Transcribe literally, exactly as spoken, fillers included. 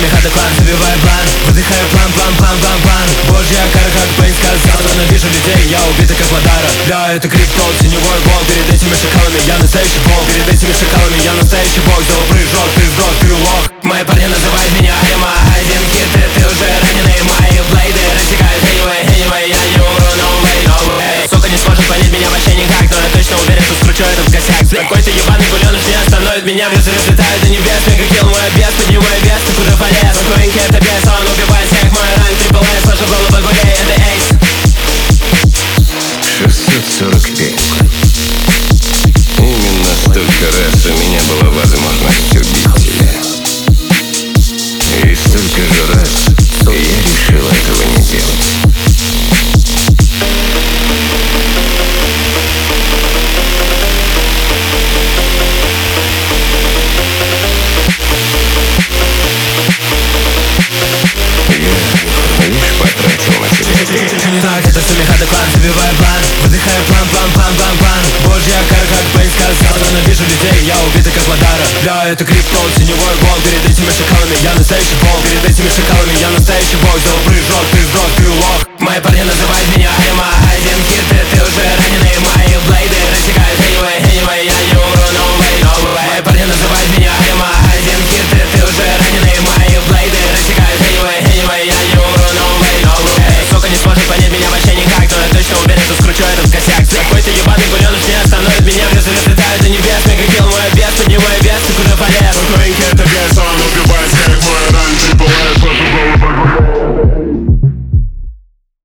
Михада клан, забиваю план, выдыхаю план, план, план, план, план. Божья кара, как Бэйн сказал, ненавижу людей, я убитый как Мадара. Бля, это криптол, теневой гол. Перед этими шакалами я настоящий бог. Перед этими шакалами я настоящий бог. Сделал прыжок, ты сдох, ты лох. Мои парни называют меня Эма. Один хит, ты, ты уже раненый. Мои блейды рассекают anyway, anyway. Я не умру, no way, no way. Сука не сможет понять меня вообще никак, но я точно уверен, что скручу этот косяк. Какой-то ебаный гуленыш не остановит меня. Везде взлетают до небес, мегакилл мой объезд. Поднимаю вес, ты куда полез? Спокойненький это бес, он убивает всех. Мой ранг трипл эс, наша голова гулей, это эйс. шестьсот сорок пять. Именно столько раз у меня была возможность убить тебя. И столько же раз я решил этого не делать. Я лишь потратил на тебя время. Так, это все Михада клан, забиваю план, выдыхаю план, план, план, план, план. Божья кара, как Бэйн сказал, ненавижу людей, я убитый как Мадара. Бля, это криптол, теневой гол. Перед этими шакалами я настоящий бог. Перед этими шакалами я настоящий бог. Сделал прыжок, ты сдох, ты лох. Мои парни называют меня